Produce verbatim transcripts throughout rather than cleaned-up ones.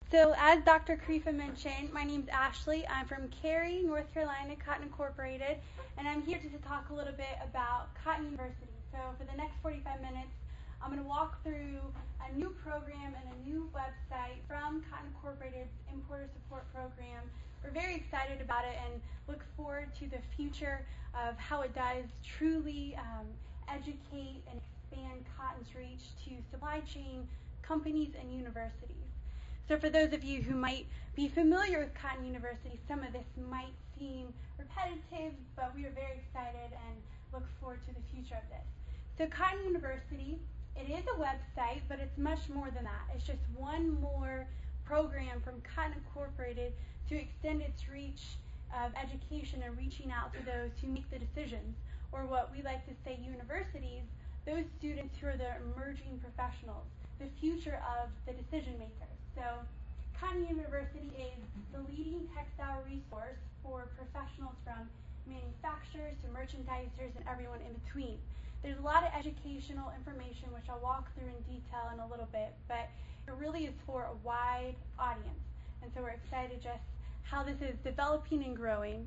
So as Doctor Karifa mentioned, my name's Ashley. I'm from Cary, North Carolina, Cotton Incorporated, and I'm here to talk a little bit about Cotton University. So for the next forty-five minutes, I'm going to walk through a new program and a new website from Cotton Incorporated's Importer Support Program. We're very excited about it and look forward to the future of how it does truly um, educate and expand Cotton's reach to supply chain companies and universities. So for those of you who might be familiar with Cotton University, some of this might seem repetitive, but we are very excited and look forward to the future of this. So Cotton University, it is a website, but it's much more than that. It's just one more program from Cotton Incorporated to extend its reach of education and reaching out to those who make the decisions, or what we like to say universities, those students who are the emerging professionals, the future of the decision makers. So Cotton University is the leading textile resource for professionals from manufacturers to merchandisers and everyone in between. There's a lot of educational information which I'll walk through in detail in a little bit, but it really is for a wide audience. And so we're excited just how this is developing and growing.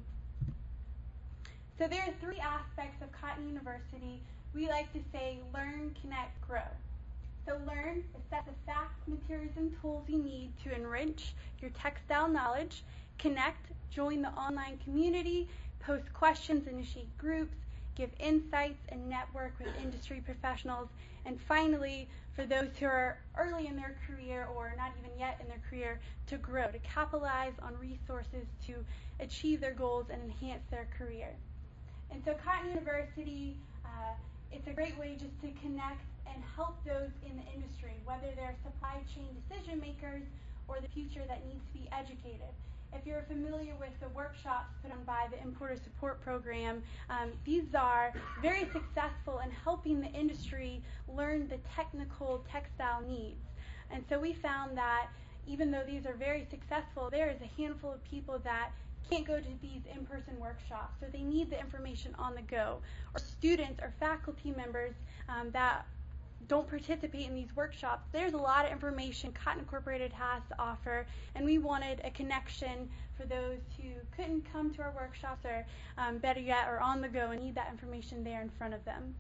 So there are three aspects of Cotton University. We like to say learn, connect, grow. So learn, assess the facts, materials, and tools you need to enrich your textile knowledge. Connect, join the online community, post questions, initiate groups, give insights, and network with industry professionals. And finally, for those who are early in their career or not even yet in their career, to grow, to capitalize on resources to achieve their goals and enhance their career. And so Cotton University, uh, it's a great way just to connect and help those in the industry, whether they're supply chain decision makers or the future that needs to be educated. If you're familiar with the workshops put on by the Importer Support Program, um, these are very successful in helping the industry learn the technical textile needs. And so we found that even though these are very successful, there is a handful of people that can't go to these in-person workshops, so they need the information on the go. Or students or faculty members um, that don't participate in these workshops. There's a lot of information Cotton Incorporated has to offer, and we wanted a connection for those who couldn't come to our workshops, or um, better yet, are on the go and need that information there in front of them.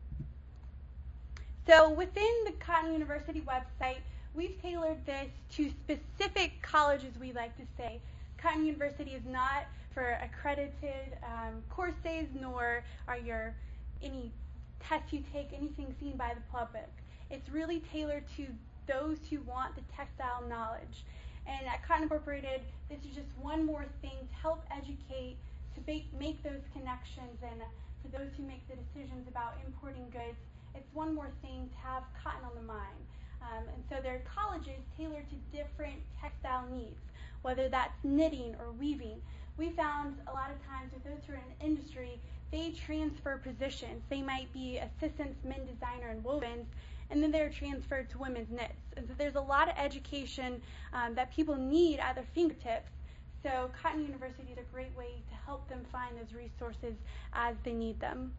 So within the Cotton University website, we've tailored this to specific colleges, we like to say. Cotton University is not for accredited um, courses, nor are your any tests you take, anything seen by the public. It's really tailored to those who want the textile knowledge. And at Cotton Incorporated, this is just one more thing to help educate, to make, make those connections, and for those who make the decisions about importing goods, it's one more thing to have cotton on the mind. Um, and so there are colleges tailored to different textile needs, whether that's knitting or weaving. We found a lot of times with those who are in the industry, they transfer positions. They might be assistants, men designer, and wovens, and then they're transferred to women's knits. And so there's a lot of education um, that people need at their fingertips. So Cotton University is a great way to help them find those resources as they need them.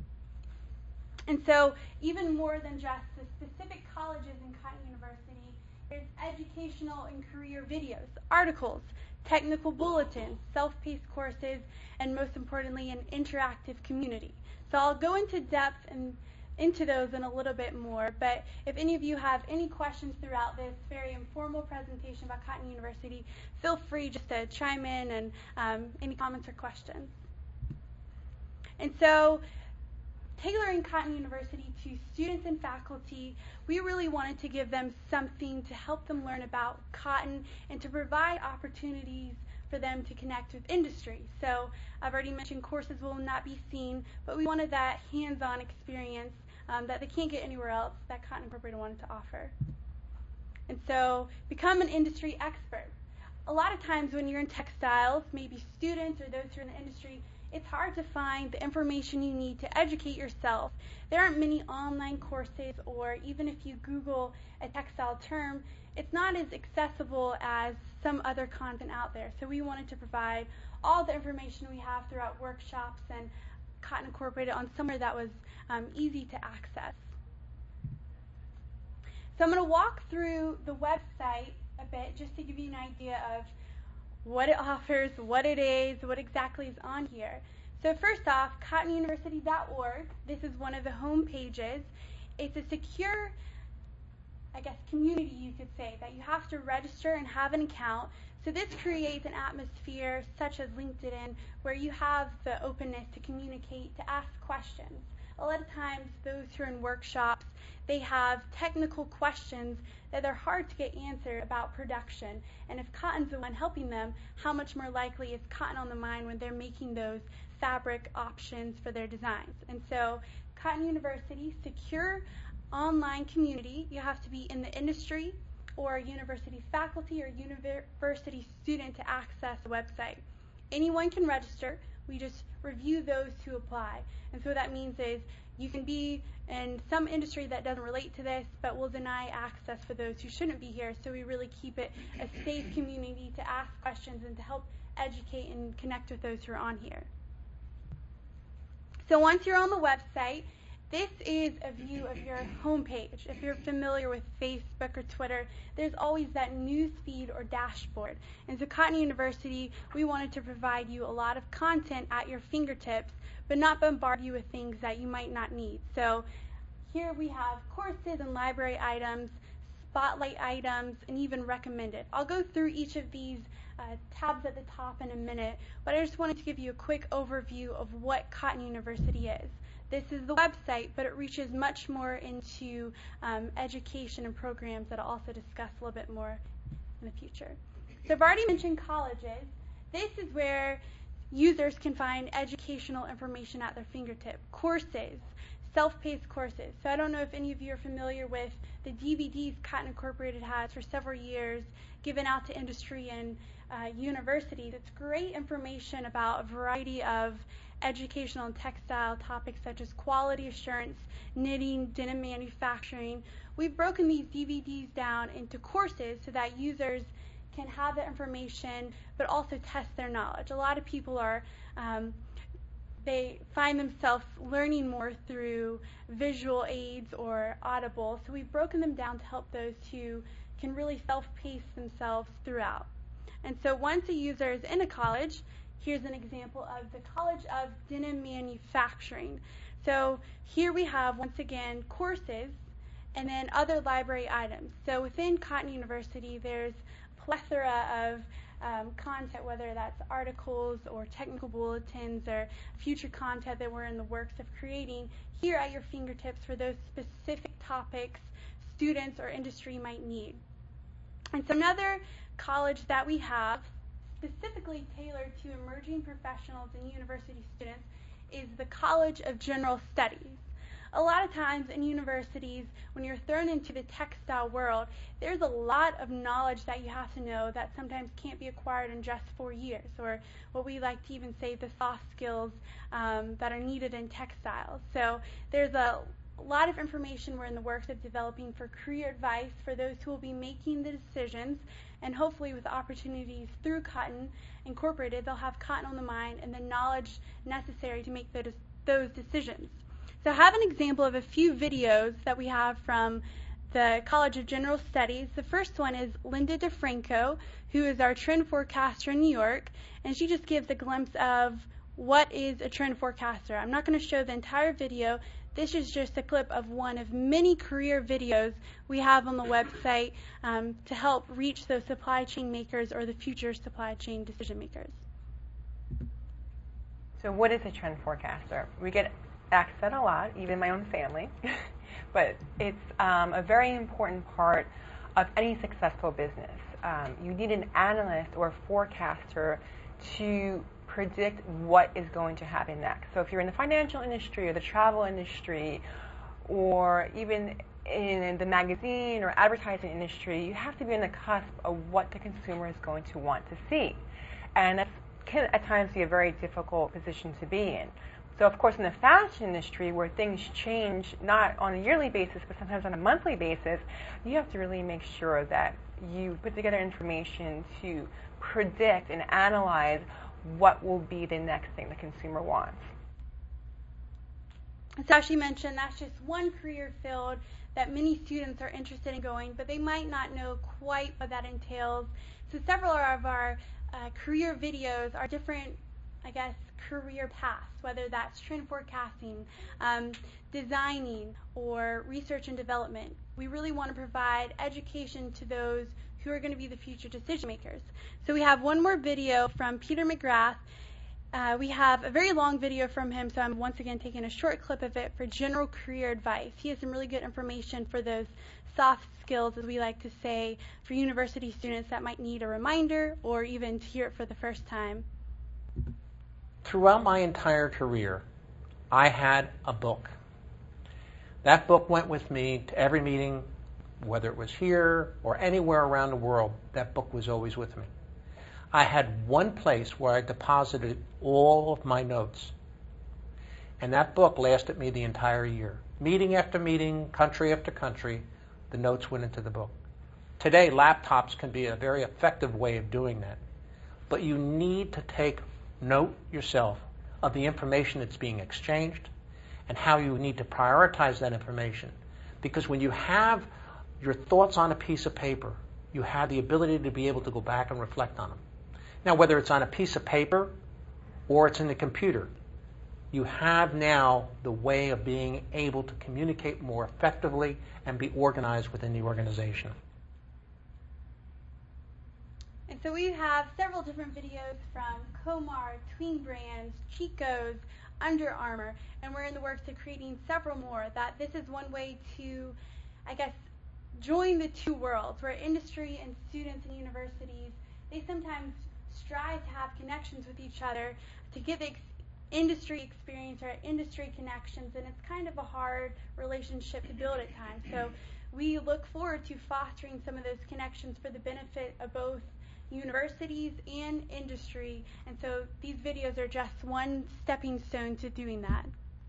And so even more than just the specific colleges in Cotton University, there's educational and career videos, articles, technical bulletins, self-paced courses, and most importantly, an interactive community. So I'll go into depth and into those in a little bit more, but if any of you have any questions throughout this very informal presentation about Cotton University, feel free just to chime in and um, any comments or questions. And so tailoring Cotton University to students and faculty, we really wanted to give them something to help them learn about cotton and to provide opportunities for them to connect with industry. So I've already mentioned courses will not be seen, but we wanted that hands-on experience um, that they can't get anywhere else that Cotton Incorporated wanted to offer. And so become an industry expert. A lot of times when you're in textiles, maybe students or those who are in the industry, it's hard to find the information you need to educate yourself. There aren't many online courses, or even if you Google a textile term, it's not as accessible as some other content out there. So we wanted to provide all the information we have throughout workshops and Cotton Incorporated on somewhere that was um, easy to access. So I'm going to walk through the website a bit just to give you an idea of what it offers, what it is, what exactly is on here. So first off, cotton university dot org. This is one of the home pages. It's a secure, I guess, community, you could say, that you have to register and have an account. So this creates an atmosphere such as LinkedIn where you have the openness to communicate, to ask questions. A lot of times those who are in workshops, they have technical questions that are hard to get answered about production. And if cotton's the one helping them, how much more likely is cotton on the mind when they're making those fabric options for their designs? And so Cotton University, secure online community. You have to be in the industry or university faculty or university student to access the website. Anyone can register. We just review those who apply. And so what that means is you can be in some industry that doesn't relate to this, but we'll deny access for those who shouldn't be here. So we really keep it a safe community to ask questions and to help educate and connect with those who are on here. So once you're on the website, this is a view of your homepage. If you're familiar with Facebook or Twitter, there's always that news feed or dashboard. And so Cotton University, we wanted to provide you a lot of content at your fingertips, but not bombard you with things that you might not need. So here we have courses and library items, spotlight items, and even recommended. I'll go through each of these uh, tabs at the top in a minute, but I just wanted to give you a quick overview of what Cotton University is. This is the website, but it reaches much more into um, education and programs that I'll also discuss a little bit more in the future. So I've already mentioned colleges. This is where users can find educational information at their fingertip. Courses, self-paced courses. So I don't know if any of you are familiar with the D V Ds Cotton Incorporated has for several years given out to industry and uh, universities. It's great information about a variety of educational and textile topics such as quality assurance, knitting, denim manufacturing. We've broken these D V Ds down into courses so that users can have the information but also test their knowledge. A lot of people are um, they find themselves learning more through visual aids or audible, so we've broken them down to help those who can really self-pace themselves throughout. And so once a user is in a college, here's an example of the College of Denim Manufacturing. So here we have, once again, courses and then other library items. So within Cotton University, there's a plethora of um, content, whether that's articles or technical bulletins or future content that we're in the works of creating here at your fingertips for those specific topics students or industry might need. And so another college that we have specifically tailored to emerging professionals and university students is the College of General Studies. A lot of times in universities, when you're thrown into the textile world, there's a lot of knowledge that you have to know that sometimes can't be acquired in just four years, or what we like to even say the soft skills um, that are needed in textiles. So there's a A lot of information we're in the works of developing for career advice for those who will be making the decisions, and hopefully with opportunities through Cotton Incorporated, they'll have cotton on the mind and the knowledge necessary to make those, those decisions. So I have an example of a few videos that we have from the College of General Studies. The first one is Linda DeFranco, who is our trend forecaster in New York, and she just gives a glimpse of what is a trend forecaster. I'm not going to show the entire video. This is just a clip of one of many career videos we have on the website um, to help reach those supply chain makers or the future supply chain decision makers. So what is a trend forecaster? We get asked that a lot, even in my own family, but it's um, a very important part of any successful business. Um, you need an analyst or a forecaster to predict what is going to happen next. So if you're in the financial industry or the travel industry or even in the magazine or advertising industry, you have to be on the cusp of what the consumer is going to want to see. And that can at times be a very difficult position to be in. So of course in the fashion industry, where things change not on a yearly basis but sometimes on a monthly basis, you have to really make sure that you put together information to predict and analyze what will be the next thing the consumer wants. So as she mentioned, that's just one career field that many students are interested in going, but they might not know quite what that entails. So several of our uh, career videos are different, I guess, career paths, whether that's trend forecasting, um, designing, or research and development. We really want to provide education to those who are going to be the future decision makers. So we have one more video from Peter McGrath. Uh, we have a very long video from him, so I'm once again taking a short clip of it for general career advice. He has some really good information for those soft skills, as we like to say, for university students that might need a reminder or even to hear it for the first time. Throughout my entire career, I had a book. That book went with me to every meeting, whether it was here or anywhere around the world. That book was always with me. I had one place where I deposited all of my notes. And that book lasted me the entire year. Meeting after meeting, country after country, the notes went into the book. Today, laptops can be a very effective way of doing that. But you need to take note yourself of the information that's being exchanged and how you need to prioritize that information. Because when you have your thoughts on a piece of paper, you have the ability to be able to go back and reflect on them. Now, whether it's on a piece of paper or it's in the computer, you have now the way of being able to communicate more effectively and be organized within the organization. And so we have several different videos from Comar, Tween Brands, Chico's, Under Armour, and we're in the works of creating several more. That this is one way to, I guess, join the two worlds, where industry and students and universities, they sometimes strive to have connections with each other to get the ex- industry experience or industry connections, and it's kind of a hard relationship to build at times. So we look forward to fostering some of those connections for the benefit of both universities and industry, and so these videos are just one stepping stone to doing that.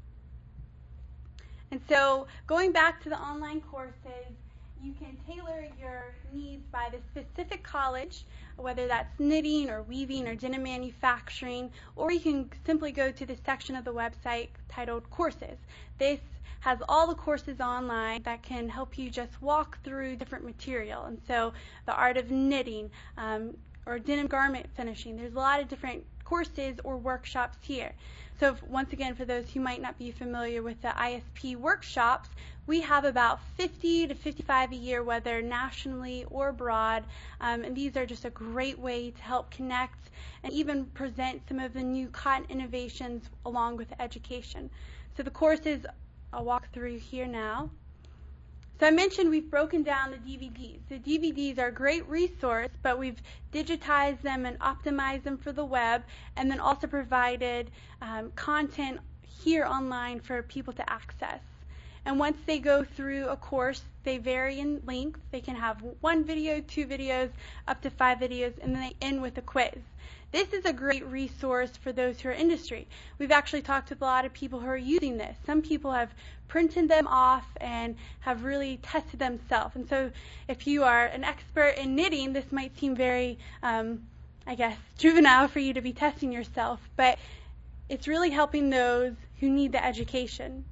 And so going back to the online courses, you can tailor your needs by the specific college, whether that's knitting or weaving or denim manufacturing, or you can simply go to the section of the website titled Courses. This has all the courses online that can help you just walk through different material. And so the art of knitting um, or denim garment finishing, there's a lot of different courses or workshops here. So if, once again, for those who might not be familiar with the I S P workshops, we have about fifty to fifty-five a year, whether nationally or abroad, um, and these are just a great way to help connect and even present some of the new cotton innovations along with education. So the courses I'll walk through here now. So I mentioned we've broken down the D V Ds. The D V Ds are a great resource, but we've digitized them and optimized them for the web, and then also provided um, content here online for people to access. And once they go through a course, they vary in length. They can have one video, two videos, up to five videos, and then they end with a quiz. This is a great resource for those who are industry. We've actually talked with a lot of people who are using this. Some people have printed them off and have really tested themselves. And so if you are an expert in knitting, this might seem very, um, I guess, juvenile for you to be testing yourself, but it's really helping those who need the education.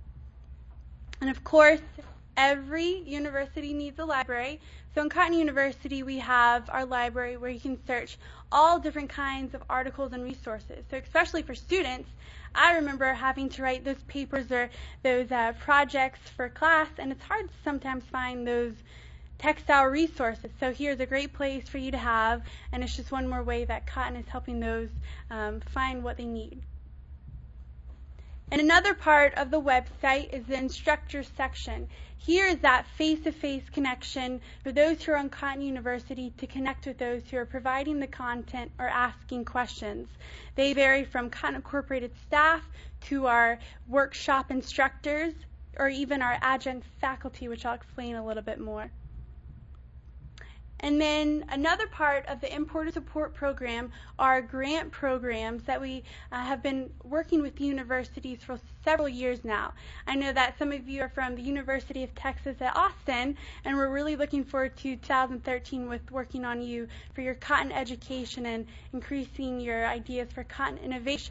And of course, every university needs a library. So in Cotton University, we have our library where you can search all different kinds of articles and resources. So especially for students, I remember having to write those papers or those uh, projects for class, and it's hard to sometimes find those textile resources. So here's a great place for you to have, and it's just one more way that Cotton is helping those um, find what they need. And another part of the website is the instructors section. Here is that face-to-face connection for those who are on Cotton University to connect with those who are providing the content or asking questions. They vary from Cotton Incorporated staff to our workshop instructors or even our adjunct faculty, which I'll explain a little bit more. And then another part of the Importer Support Program are grant programs that we uh, have been working with universities for several years now. I know that some of you are from the University of Texas at Austin, and we're really looking forward to two thousand thirteen with working on you for your cotton education and increasing your ideas for cotton innovations.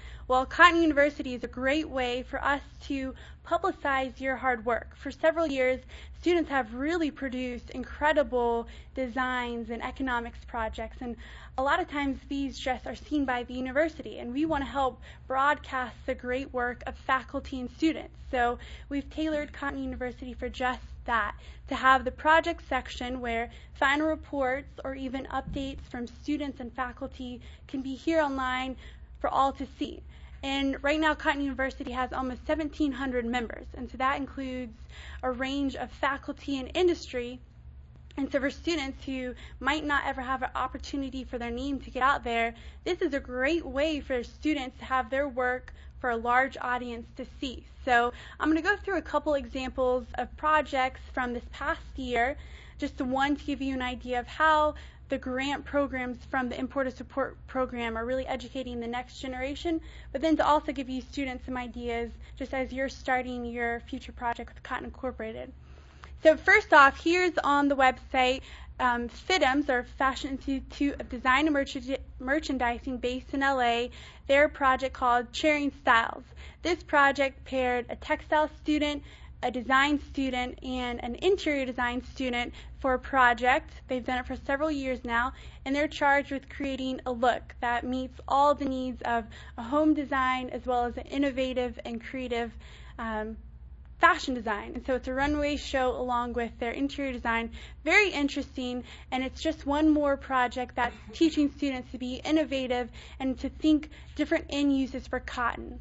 Well, Cotton University is a great way for us to publicize your hard work. For several years, students have really produced incredible designs and economics projects, and a lot of times these just are seen by the university, and we want to help broadcast the great work of faculty and students. So we've tailored Cotton University for just that, to have the project section where final reports or even updates from students and faculty can be here online for all to see. And right now, Cotton University has almost seventeen hundred members, and so that includes a range of faculty and industry. And so for students who might not ever have an opportunity for their name to get out there, this is a great way for students to have their work for a large audience to see. So I'm going to go through a couple examples of projects from this past year, just one to give you an idea of how the grant programs from the Importer Support Program are really educating the next generation, but then to also give you students some ideas just as you're starting your future project with Cotton Incorporated. So first off, here's on the website um, FIDMS, or Fashion Institute of Design and Merch- Merchandising, based in L A, their project called Sharing Styles. This project paired a textile student, a design student, and an interior design student for a project. They've done it for several years now, and they're charged with creating a look that meets all the needs of a home design as well as an innovative and creative um, fashion design. And so it's a runway show along with their interior design. Very interesting, and it's just one more project that's teaching students to be innovative and to think different end uses for cotton.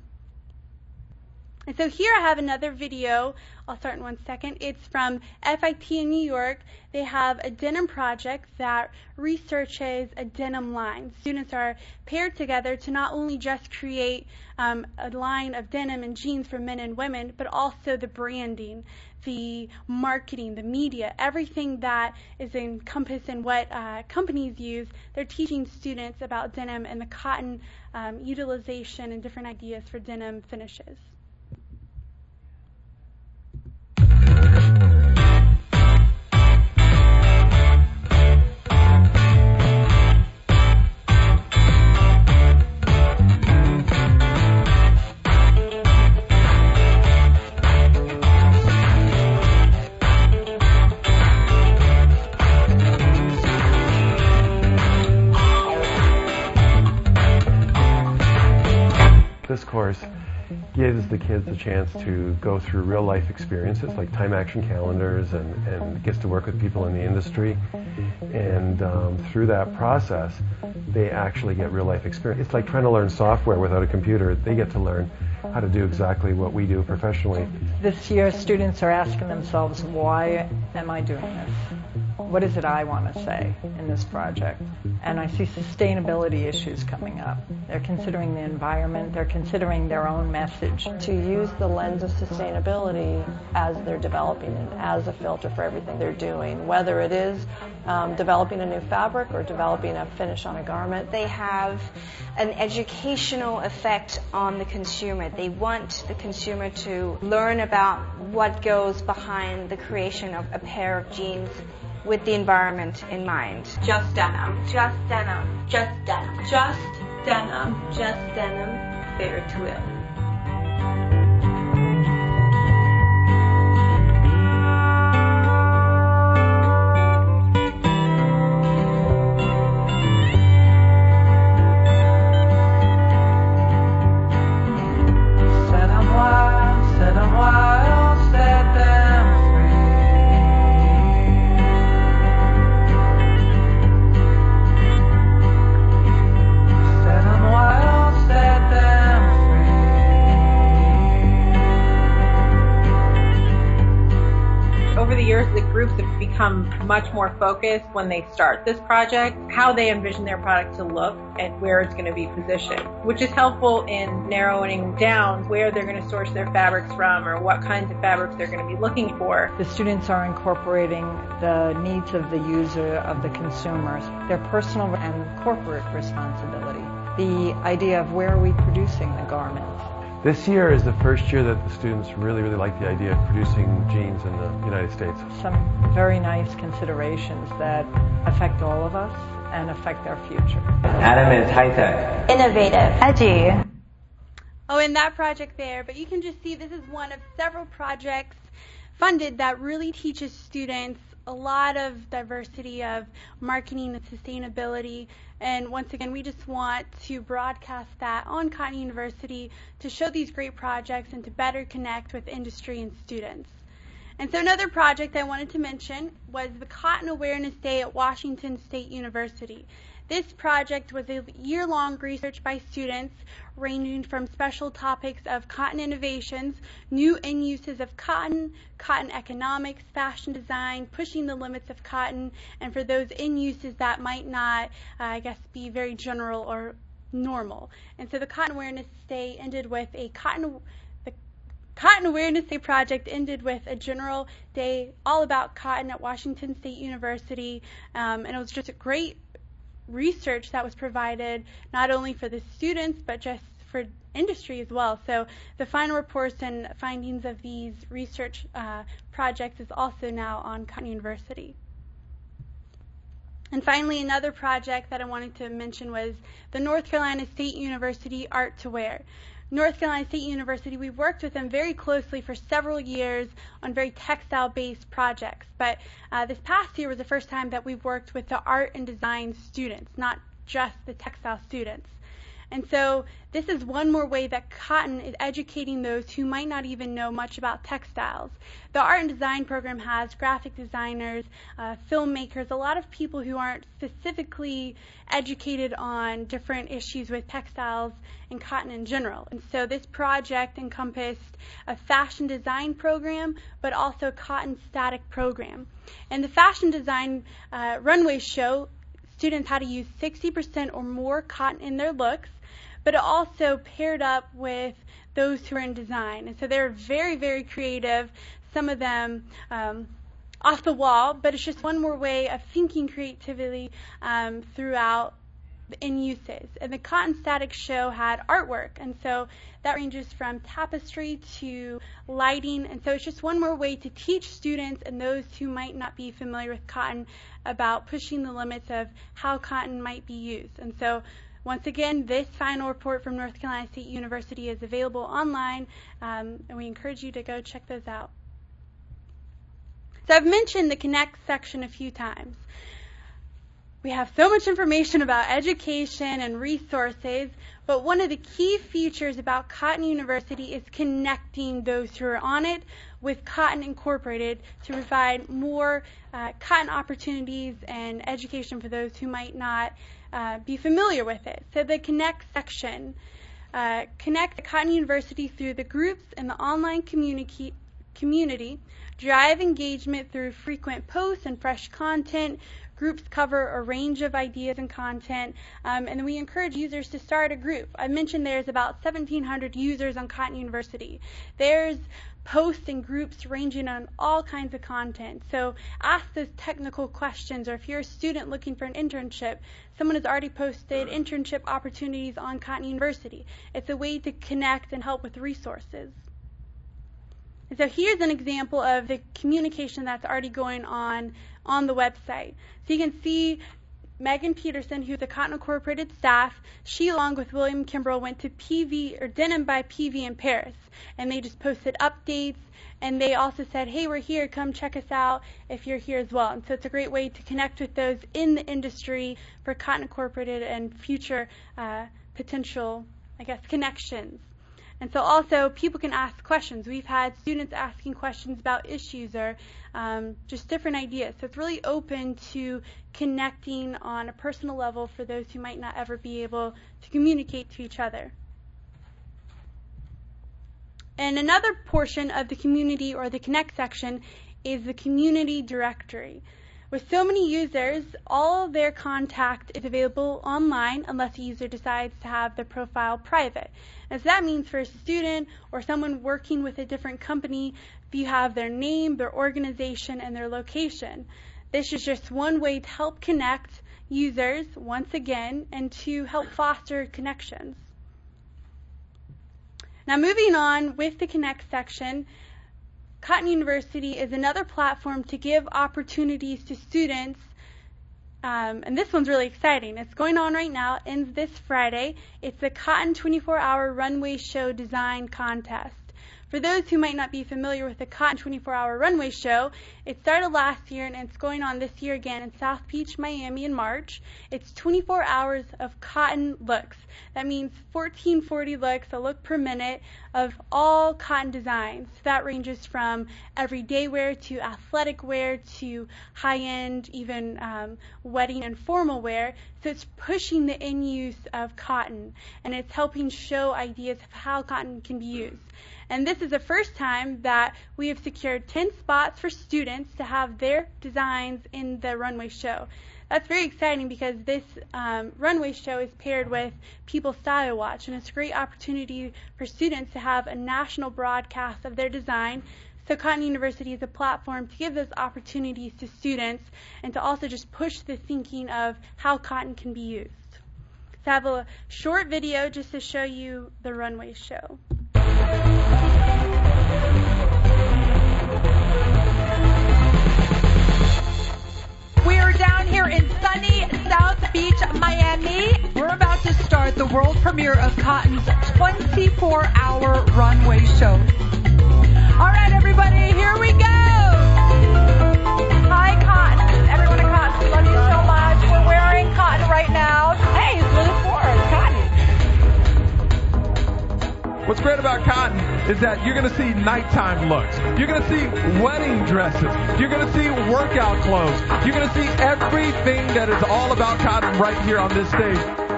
And so here I have another video. I'll start in one second. It's from F I T in New York. They have a denim project that researches a denim line. Students are paired together to not only just create um, a line of denim and jeans for men and women, but also the branding, the marketing, the media, everything that is encompassed in what uh, companies use. They're teaching students about denim and the cotton um, utilization and different ideas for denim finishes. This course gives the kids a chance to go through real life experiences like time action calendars, and, and gets to work with people in the industry. And um, through that process, they actually get real life experience. It's like trying to learn software without a computer. They get to learn how to do exactly what we do professionally. This year, students are asking themselves, why am I doing this? What is it I want to say in this project? And I see sustainability issues coming up. They're considering the environment. They're considering their own message. To use the lens of sustainability as they're developing it, as a filter for everything they're doing, whether it is um, developing a new fabric or developing a finish on a garment. They have an educational effect on the consumer. They want the consumer to learn about what goes behind the creation of a pair of jeans with the environment in mind. Just denim, just denim, just denim, just denim, just denim, fair to live. Groups have become much more focused when they start this project, how they envision their product to look and where it's going to be positioned, which is helpful in narrowing down where they're going to source their fabrics from or what kinds of fabrics they're going to be looking for. The students are incorporating the needs of the user, of the consumers, their personal and corporate responsibility, the idea of where are we producing the garments. This year is the first year that the students really, really like the idea of producing jeans in the United States. Some very nice considerations that affect all of us and affect our future. Adam is high-tech, innovative, edgy. Oh, and that project there. But you can just see this is one of several projects funded that really teaches students a lot of diversity of marketing and sustainability. And once again, we just want to broadcast that on Cotton University to show these great projects and to better connect with industry and students. And so another project I wanted to mention was the Cotton Awareness Day at Washington State University. This project was a year-long research by students ranging from special topics of cotton innovations, new end uses of cotton, cotton economics, fashion design, pushing the limits of cotton, and for those end uses that might not, uh, I guess, be very general or normal. And so the Cotton Awareness Day ended with a cotton the Cotton Awareness Day project ended with a general day all about cotton at Washington State University, um, and it was just a great research that was provided not only for the students but just for industry as well. So the final reports and findings of these research uh, projects is also now on Cotton University. And finally, another project that I wanted to mention was the North Carolina State University Art to Wear. North Carolina State University, we worked with them very closely for several years on very textile-based projects. But uh, this past year was the first time that we've worked with the art and design students, not just the textile students. And so this is one more way that Cotton is educating those who might not even know much about textiles. The art and design program has graphic designers, uh, filmmakers, a lot of people who aren't specifically educated on different issues with textiles and cotton in general. And so this project encompassed a fashion design program, but also a cotton static program. And the fashion design uh, runway show students how to use sixty percent or more cotton in their looks, but it also paired up with those who are in design. And so they're very, very creative, some of them um, off the wall, but it's just one more way of thinking creatively um, throughout the end uses. And the Cotton Static Show had artwork, and so that ranges from tapestry to lighting, and so it's just one more way to teach students and those who might not be familiar with cotton about pushing the limits of how cotton might be used. And so once again, this final report from North Carolina State University is available online, um, and we encourage you to go check those out. So I've mentioned the Connect section a few times. We have so much information about education and resources, but one of the key features about Cotton University is connecting those who are on it with Cotton Incorporated to provide more uh, cotton opportunities and education for those who might not uh, be familiar with it. So the Connect section uh, connect Cotton University through the groups and the online community, community, drive engagement through frequent posts and fresh content. Groups cover a range of ideas and content, um, and we encourage users to start a group. I mentioned there's about seventeen hundred users on Cotton University. There's posts and groups ranging on all kinds of content. So ask those technical questions, or if you're a student looking for an internship, someone has already posted internship opportunities on Cotton University. It's a way to connect and help with resources. And so here's an example of the communication that's already going on on the website. So you can see Megan Peterson, who's the Cotton Incorporated staff, she along with William Kimbrell went to P V or Denim by P V in Paris, and they just posted updates, and they also said, hey, we're here, come check us out if you're here as well. And so it's a great way to connect with those in the industry for Cotton Incorporated and future uh, potential, I guess, connections. And so also people can ask questions. We've had students asking questions about issues or um, just different ideas. So it's really open to connecting on a personal level for those who might not ever be able to communicate to each other. And another portion of the community or the Connect section is the community directory. With so many users, all of their contact is available online unless a user decides to have their profile private. And so that means for a student or someone working with a different company, you have their name, their organization, and their location. This is just one way to help connect users once again and to help foster connections. Now moving on with the Connect section, Cotton University is another platform to give opportunities to students Um, and this one's really exciting. It's going on right now. It ends this Friday. It's the Cotton twenty-four hour Runway Show Design Contest. For those who might not be familiar with the Cotton twenty-four hour Runway Show, it started last year and it's going on this year again in South Beach, Miami in March. It's twenty-four hours of cotton looks. That means fourteen forty looks, a look per minute, of all cotton designs. That ranges from everyday wear to athletic wear to high-end, even um, wedding and formal wear. So it's pushing the in-use of cotton, and it's helping show ideas of how cotton can be used. And this is the first time that we have secured ten spots for students to have their designs in the runway show. That's very exciting because this um, runway show is paired with People Style Watch, and it's a great opportunity for students to have a national broadcast of their design. So Cotton University is a platform to give those opportunities to students and to also just push the thinking of how cotton can be used. So I have a short video just to show you the runway show. We are down here in sunny South Beach, Miami. We're about to start the world premiere of Cotton's twenty-four hour runway show. All right, everybody, here we go. Hi, Cotton. Everyone at Cotton, love you so much. We're wearing cotton right now. Hey, it's Liz Ford, Cotton. What's great about Cotton is that you're going to see nighttime looks. You're going to see wedding dresses. You're going to see workout clothes. You're going to see everything that is all about Cotton right here on this stage.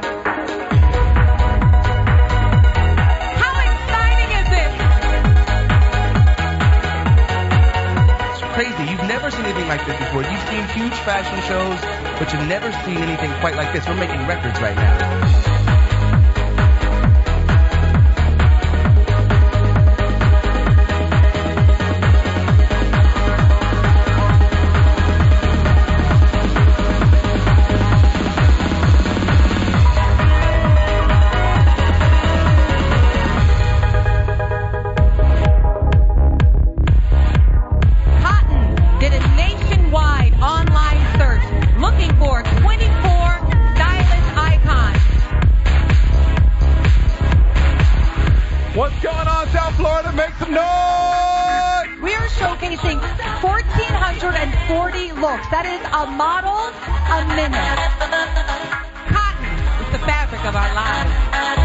How exciting is this? It's crazy. You've never seen anything like this before. You've seen huge fashion shows, but you've never seen anything quite like this. We're making records right now. That is a model a minute. Cotton is the fabric of our lives.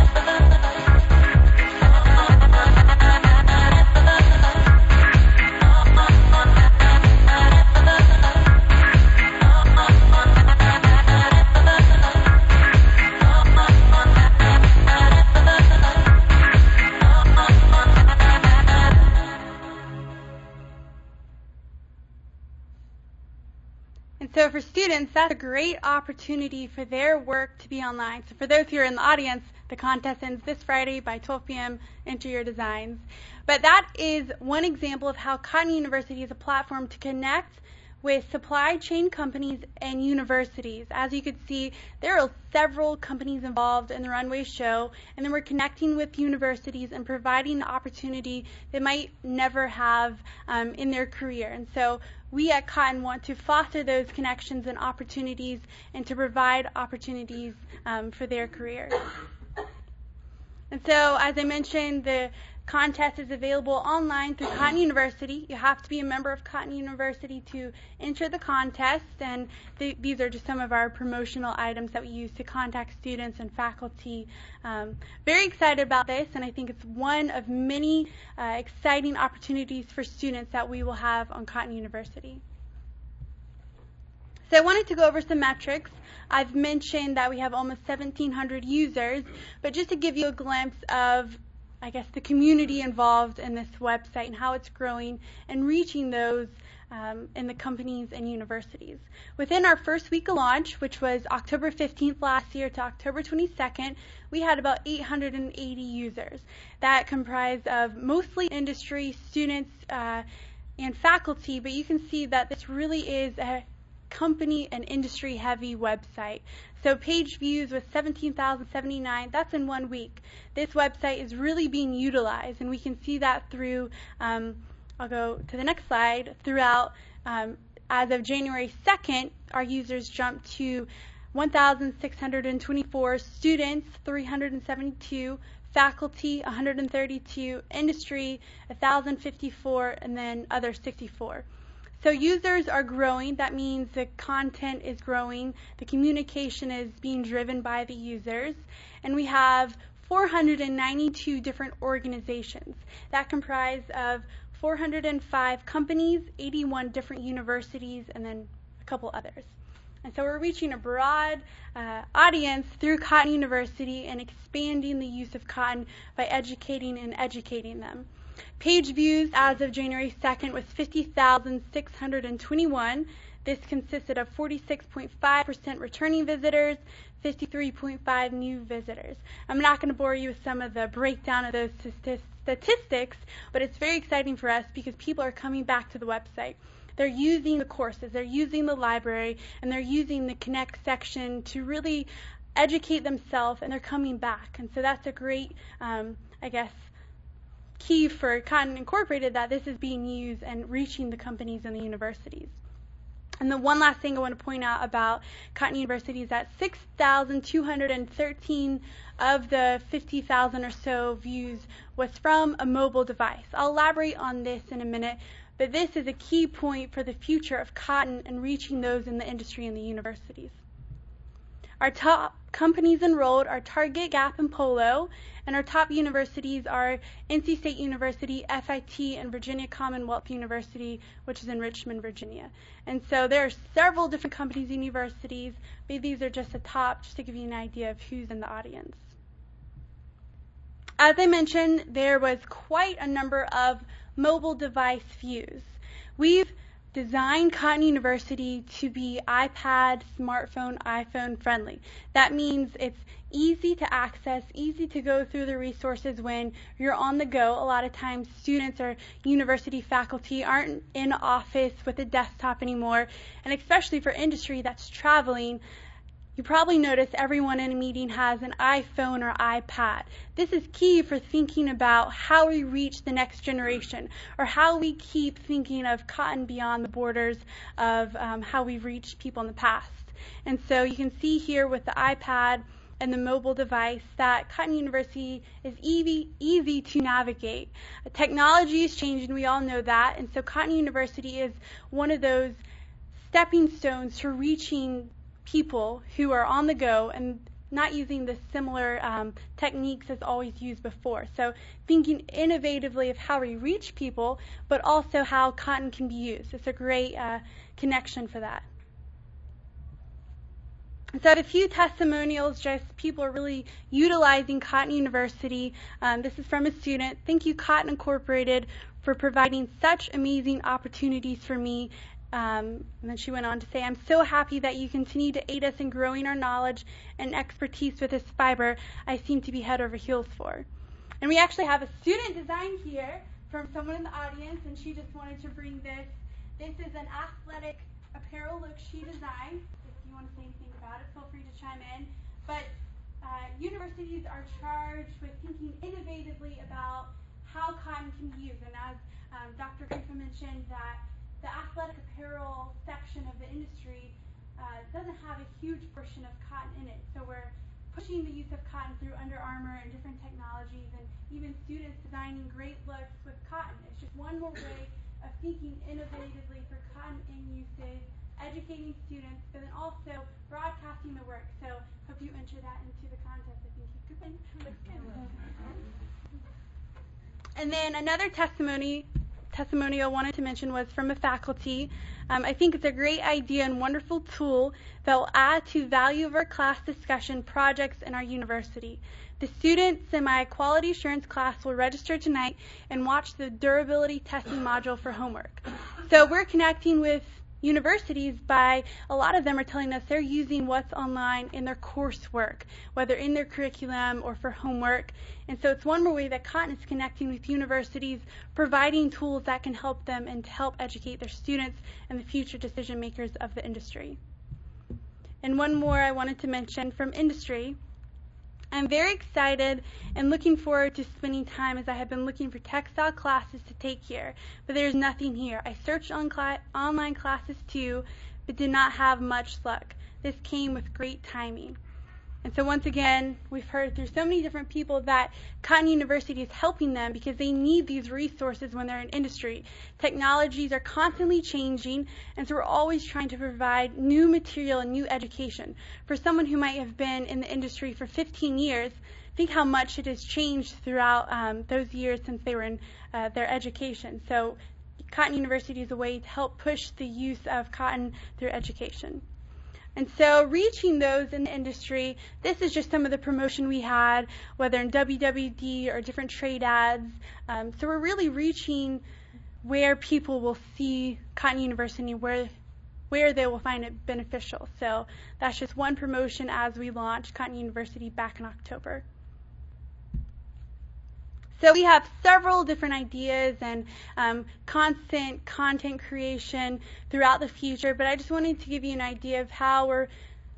So for students, that's a great opportunity for their work to be online. So for those who are in the audience, the contest ends this Friday by twelve p.m. Enter your designs. But that is one example of how Cotton University is a platform to connect with supply chain companies and universities. As you can see, there are several companies involved in the runway show, and then we're connecting with universities and providing the opportunity they might never have um, in their career. And so we at Cotton want to foster those connections and opportunities and to provide opportunities um, for their career. And so, as I mentioned, the contest is available online through Cotton University. You have to be a member of Cotton University to enter the contest, and th- these are just some of our promotional items that we use to contact students and faculty. Um, very excited about this, and I think it's one of many uh, exciting opportunities for students that we will have on Cotton University. So I wanted to go over some metrics. I've mentioned that we have almost seventeen hundred users, but just to give you a glimpse of I guess, the community involved in this website and how it's growing and reaching those um, in the companies and universities. Within our first week of launch, which was October fifteenth last year to October twenty-second, we had about eight hundred eighty users. That comprised of mostly industry, students, uh, and faculty, but you can see that this really is a company and industry heavy website. So page views with seventeen thousand seventy-nine, that's in one week. This website is really being utilized, and we can see that through, um, I'll go to the next slide, throughout um, as of January second, our users jumped to one thousand six hundred twenty-four students, three hundred seventy-two, faculty, one hundred thirty-two, industry, one thousand fifty-four, and then other sixty-four. So users are growing. That means the content is growing, the communication is being driven by the users, and we have four hundred ninety-two different organizations that comprise of four hundred five companies, eighty-one different universities, and then a couple others. And so we're reaching a broad uh, audience through Cotton University and expanding the use of Cotton by educating and educating them. Page views as of January second was fifty thousand six hundred twenty-one. This consisted of forty-six point five percent returning visitors, fifty-three point five new visitors. I'm not going to bore you with some of the breakdown of those statistics, but it's very exciting for us because people are coming back to the website. They're using the courses, they're using the library, and they're using the Connect section to really educate themselves, and they're coming back. And so that's a great, um, I guess, key for Cotton Incorporated, that this is being used and reaching the companies and the universities. And the one last thing I want to point out about Cotton University is that six thousand two hundred thirteen of the fifty thousand or so views was from a mobile device. I'll elaborate on this in a minute, but this is a key point for the future of Cotton and reaching those in the industry and the universities. Our top companies enrolled are Target, Gap, and Polo, and our top universities are N C State University, F I T, and Virginia Commonwealth University, which is in Richmond, Virginia. And so there are several different companies and universities, but these are just the top, just to give you an idea of who's in the audience. As I mentioned, there was quite a number of mobile device views. We've designed Cotton University to be iPad, smartphone, iPhone friendly. That means it's easy to access, easy to go through the resources when you're on the go. A lot of times students or university faculty aren't in office with a desktop anymore, and especially for industry that's traveling, you probably notice everyone in a meeting has an iPhone or iPad. This is key for thinking about how we reach the next generation, or how we keep thinking of Cotton beyond the borders of um, how we've reached people in the past. And so you can see here with the iPad and the mobile device that Cotton University is easy, easy to navigate. Technology is changing, we all know that, and so Cotton University is one of those stepping stones to reaching people who are on the go and not using the similar um, techniques as always used before. So thinking innovatively of how we reach people, but also how Cotton can be used. It's a great uh, connection for that. So I have a few testimonials, just people are really utilizing Cotton University. Um, this is from a student. Thank you, Cotton Incorporated, for providing such amazing opportunities for me. Um, and then she went on to say, I'm so happy that you continue to aid us in growing our knowledge and expertise with this fiber I seem to be head over heels for. And we actually have a student design here from someone in the audience, and she just wanted to bring this. This is an athletic apparel look she designed. If you want to say anything about it, feel free to chime in. But uh, universities are charged with thinking innovatively about how Cotton can be used. And as um, Doctor Griffin mentioned, that the athletic apparel section of the industry uh, doesn't have a huge portion of Cotton in it. So we're pushing the use of Cotton through Under Armour and different technologies, and even students designing great looks with Cotton. It's just one more way of thinking innovatively for Cotton in usage, educating students, but then also broadcasting the work. So hope you enter that into the contest. I think you could win. Looks good. And then another testimony testimonial I wanted to mention was from a faculty. Um, I think it's a great idea and wonderful tool that will add to value of our class discussion projects in our university. The student semi-quality assurance class will register tonight and watch the durability testing module for homework. So we're connecting with universities by, a lot of them are telling us they're using what's online in their coursework, whether in their curriculum or for homework. And so it's one more way that Cotton is connecting with universities, providing tools that can help them and to help educate their students and the future decision makers of the industry. And one more I wanted to mention from industry. I'm very excited and looking forward to spending time, as I have been looking for textile classes to take here, but there's nothing here. I searched on cl- online classes too, but did not have much luck. This came with great timing. And so once again, we've heard through so many different people that Cotton University is helping them because they need these resources when they're in industry. Technologies are constantly changing, and so we're always trying to provide new material and new education. For someone who might have been in the industry for fifteen years, think how much it has changed throughout um, those years since they were in uh, their education. So Cotton University is a way to help push the use of cotton through education. And so reaching those in the industry, this is just some of the promotion we had, whether in W W D or different trade ads. Um, so we're really reaching where people will see Cotton University, where where they will find it beneficial. So that's just one promotion as we launched Cotton University back in October. So we have several different ideas and um, constant content creation throughout the future, but I just wanted to give you an idea of how we're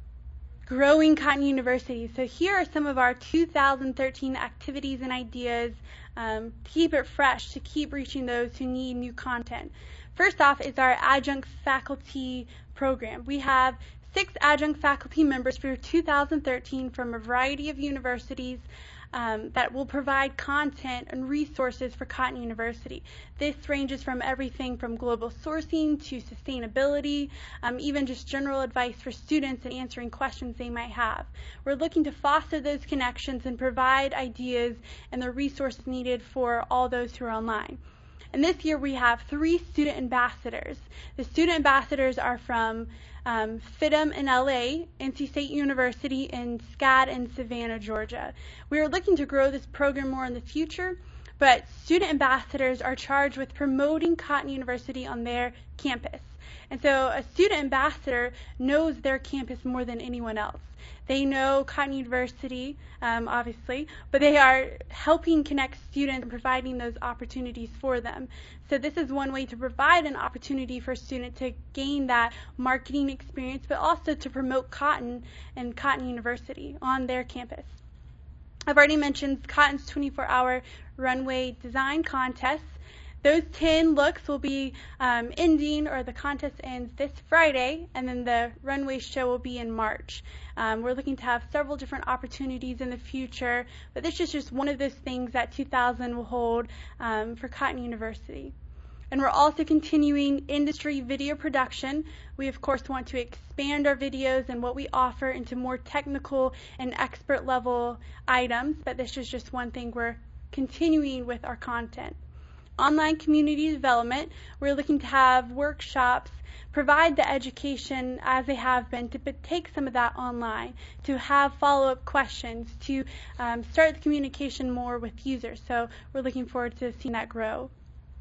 growing Cotton University. So here are some of our two thousand thirteen activities and ideas um, to keep it fresh, to keep reaching those who need new content. First off is our adjunct faculty program. We have six adjunct faculty members for two thousand thirteen from a variety of universities Um, that will provide content and resources for Cotton University. This ranges from everything from global sourcing to sustainability, um, even just general advice for students and answering questions they might have. We're looking to foster those connections and provide ideas and the resources needed for all those who are online. And this year we have three student ambassadors. The student ambassadors are from um, F I D M in L A, N C State University, and SCAD in Savannah, Georgia. We are looking to grow this program more in the future, but student ambassadors are charged with promoting Cotton University on their campus. And so a student ambassador knows their campus more than anyone else. They know Cotton University, um, obviously, but they are helping connect students and providing those opportunities for them. So this is one way to provide an opportunity for a student to gain that marketing experience, but also to promote Cotton and Cotton University on their campus. I've already mentioned Cotton's twenty-four hour runway design contest. Those ten looks will be um, ending, or the contest ends this Friday, and then the runway show will be in March. Um, we're looking to have several different opportunities in the future, but this is just one of those things that two thousand will hold um, for Cotton University. And we're also continuing industry video production. We, of course, want to expand our videos and what we offer into more technical and expert level items, but this is just one thing we're continuing with our content. Online community development, we're looking to have workshops, provide the education as they have been, to take some of that online, to have follow-up questions, to um, start the communication more with users. So we're looking forward to seeing that grow.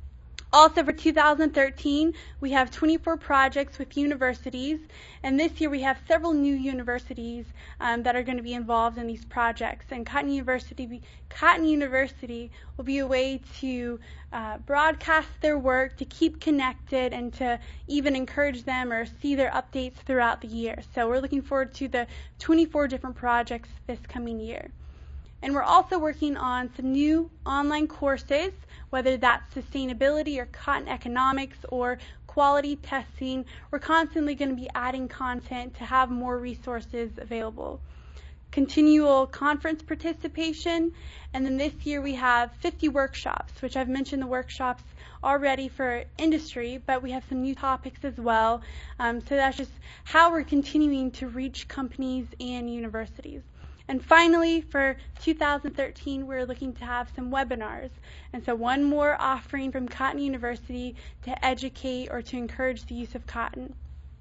Also for two thousand thirteen, we have twenty-four projects with universities, and this year we have several new universities um, that are going to be involved in these projects. And Cotton University, Cotton University will be a way to uh, broadcast their work, to keep connected, and to even encourage them or see their updates throughout the year. So we're looking forward to the twenty-four different projects this coming year. And we're also working on some new online courses, whether that's sustainability or cotton economics or quality testing. We're constantly going to be adding content to have more resources available. Continual conference participation, and then this year we have fifty workshops, which I've mentioned the workshops already for industry, but we have some new topics as well. Um, so that's just how we're continuing to reach companies and universities. And finally, for two thousand thirteen, we're looking to have some webinars. And so one more offering from Cotton University to educate or to encourage the use of cotton.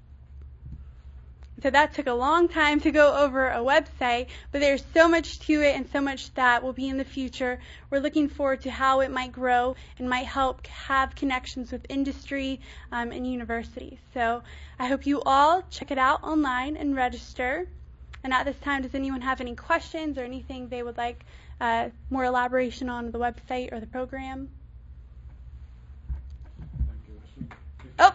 So that took a long time to go over a website, but there's so much to it and so much that will be in the future. We're looking forward to how it might grow and might help have connections with industry um, and universities. So I hope you all check it out online and register. And at this time, does anyone have any questions or anything they would like uh, more elaboration on the website or the program? Oh.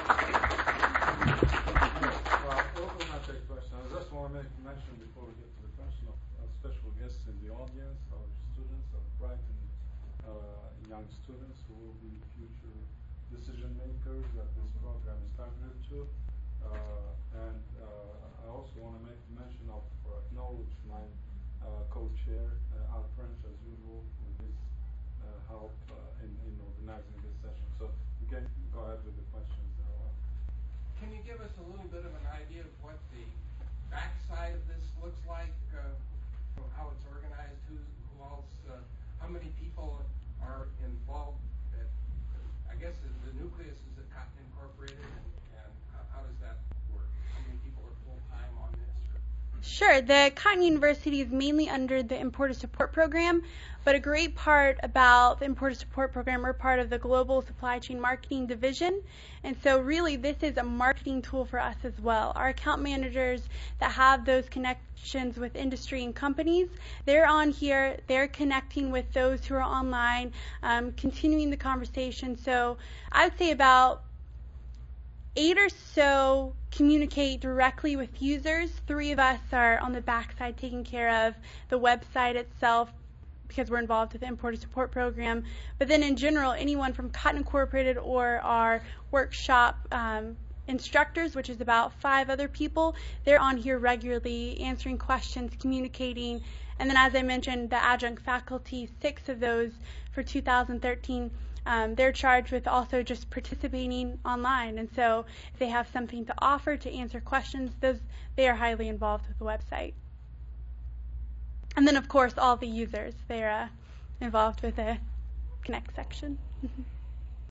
I just want to mention before we get to the will be future decision makers that this program is targeted to. Uh, and uh, I also want to make mention of uh, acknowledge my uh, co-chair uh, Al French, as usual, with his uh, help uh, in, in organizing this session. So you can go ahead with the questions. Uh, Can you give us a little bit of an idea of what the backside of this looks like, uh, how it's organized, who, who else, uh, how many people are involved? At, I guess the, the nucleus is at Cotton Incorporated, and, and how, how does that work? How many people are full-time on this? Or? Sure. The Cotton University is mainly under the Importer Support Program, but a great part about the Importer Support Program, we're part of the Global Supply Chain Marketing Division, and so really this is a marketing tool for us as well. Our account managers that have those connections with industry and companies, they're on here, they're connecting with those who are online, um, continuing the conversation. So I would say about eight or so communicate directly with users. Three of us are on the backside taking care of the website itself because we're involved with the Importer Support Program. But then in general, anyone from Cotton Incorporated or our workshop um, instructors, which is about five other people, they're on here regularly answering questions, communicating. And then as I mentioned, the adjunct faculty, six of those for two thousand thirteen, Um, they're charged with also just participating online, and so if they have something to offer to answer questions, those they are highly involved with the website. And then, of course, all the users, they're uh, involved with the Connect section.